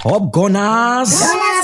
Up Gunners!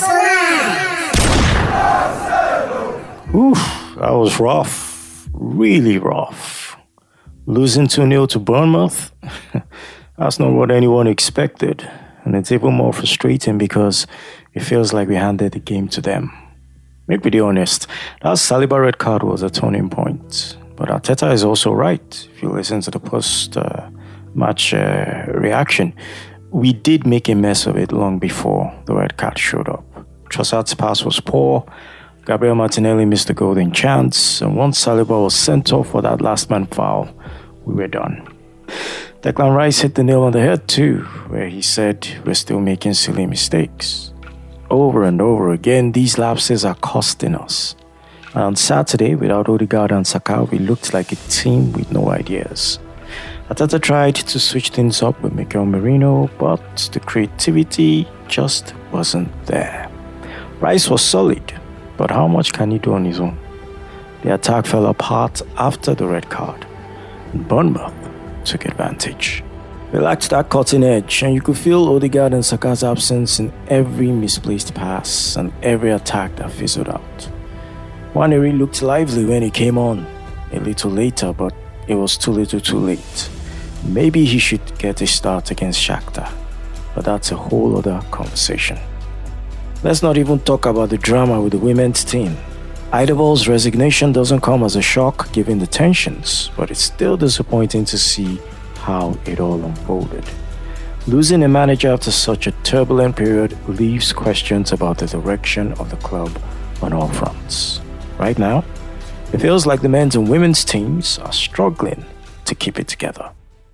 Oof, that was rough. Really rough. Losing 2-0 to Bournemouth? That's not what anyone expected. And it's even more frustrating because it feels like we handed the game to them. Make me be honest, that Saliba red card was a turning point. But Arteta is also right. If you listen to the post-match reaction, we did make a mess of it long before the red card showed up. Trossard's pass was poor. Gabriel Martinelli missed the golden chance. And once Saliba was sent off for that last man foul, we were done. Declan Rice hit the nail on the head too, where he said we're still making silly mistakes. Over and over again, these lapses are costing us. And on Saturday, without Odegaard and Saka, we looked like a team with no ideas. Arteta tried to switch things up with Mikel Merino, but the creativity just wasn't there. Rice was solid, but how much can he do on his own? The attack fell apart after the red card, and Bournemouth took advantage. They lacked that cutting edge, and you could feel Odegaard and Saka's absence in every misplaced pass and every attack that fizzled out. Nwaneri looked lively when he came on a little later, but it was too little too late. Maybe he should get a start against Shakhtar, but that's a whole other conversation. Let's not even talk about the drama with the women's team. Eidevall's resignation doesn't come as a shock given the tensions, but it's still disappointing to see how it all unfolded. Losing a manager after such a turbulent period leaves questions about the direction of the club on all fronts. Right now, it feels like the men's and women's teams are struggling to keep it together.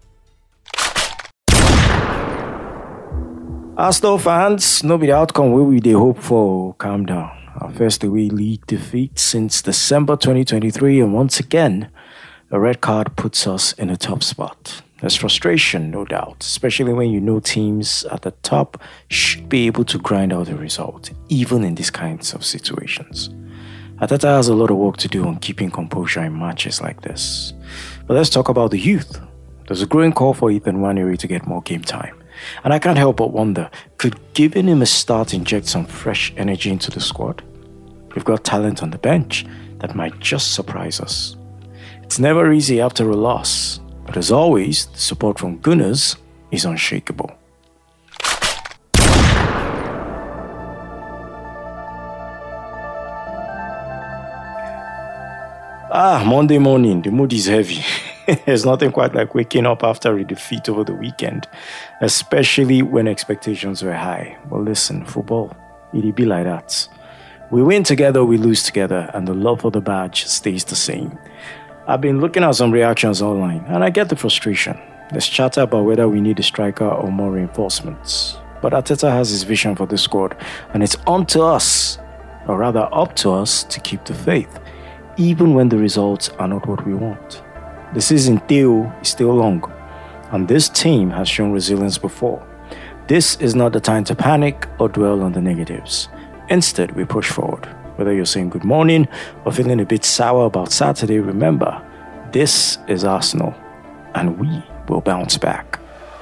Arsenal fans, no be the outcome where we hope for. Calm down. Our first away league defeat since December 2023, and once again, a red card puts us in a tough spot. There's frustration, no doubt, especially when you know teams at the top should be able to grind out a result, even in these kinds of situations. Arteta has a lot of work to do on keeping composure in matches like this. But let's talk about the youth. There's a growing call for Ethan Nwaneri to get more game time. And I can't help but wonder, could giving him a start inject some fresh energy into the squad? We've got talent on the bench that might just surprise us. It's never easy after a loss, but as always, the support from Gunners is unshakable. Monday morning, the mood is heavy. There's nothing quite like waking up after a defeat over the weekend, especially when expectations were high. But listen, football, it'll be like that. We win together, we lose together, and the love for the badge stays the same. I've been looking at some reactions online, and I get the frustration. There's chatter about whether we need a striker or more reinforcements. But Arteta has his vision for the squad, and it's on to us, or rather up to us, to keep the faith, even when the results are not what we want. The season is still long, and this team has shown resilience before. This is not the time to panic or dwell on the negatives. Instead, we push forward. Whether you're saying good morning or feeling a bit sour about Saturday, remember, this is Arsenal, and we will bounce back.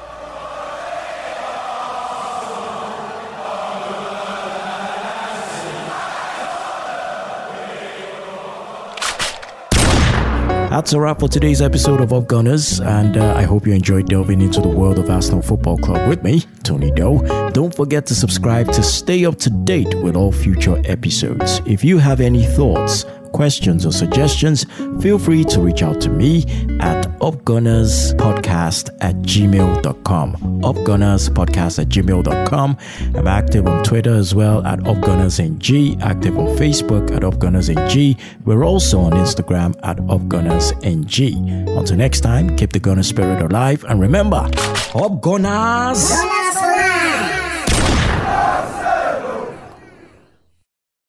That's a wrap for today's episode of Up Gunners, and I hope you enjoyed delving into the world of Arsenal Football Club with me, Tony Doe. Don't forget to subscribe to stay up to date with all future episodes. If you have any thoughts, questions, or suggestions, feel free to reach out to me at upgunnerspodcast@gmail.com. upgunnerspodcast@gmail.com. I'm active on Twitter as well at upgunnersng, active on Facebook at upgunnersng. We're also on Instagram at upgunnersng. Until next time, keep the Gunner spirit alive, and remember, Up Gunners!